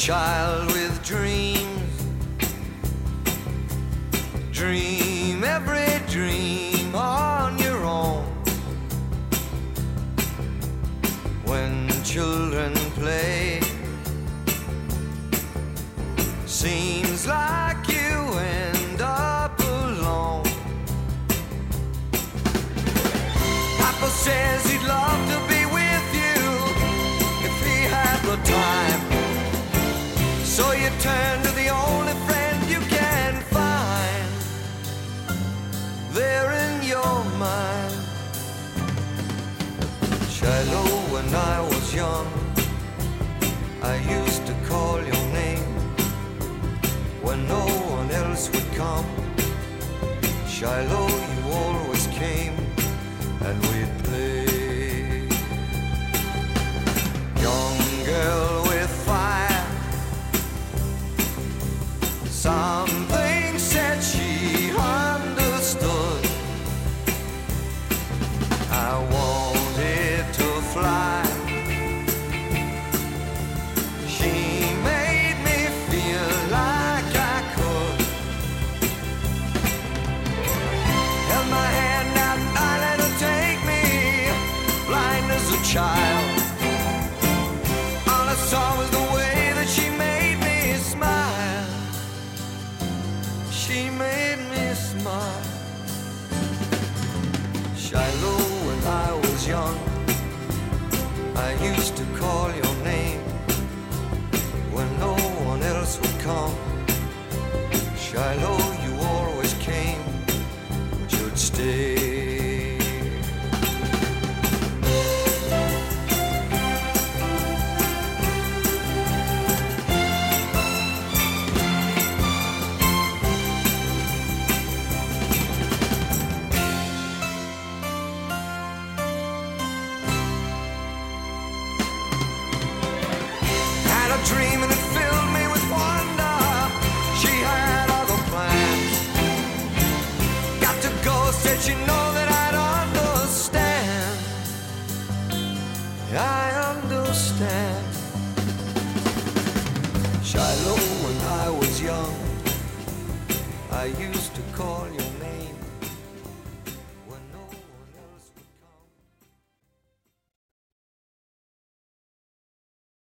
child with dreams. Dream every dream on your own. When children play, seems like you end up alone. Papa says he'd love to be with you if he had the time. So you turn to the only friend you can find there in your mind. Shiloh, when I was young, I used to call your name when no one else would come. Shiloh, you always came and we'd play. Young girl with fire, something said she understood. I wanted to fly. She made me feel like I could. Held my hand out and I let her take me, blind as a child. All I saw was the way that she made me smile. She made me smile. Shiloh, when I was young, I used to call your name when no one else would come. Shiloh, you always came, but you'd stay. Had a dream and it filled me with wonder. She had other plans. Got to go, said she know that I'd understand. I understand. Shiloh, when I was young, I used to call you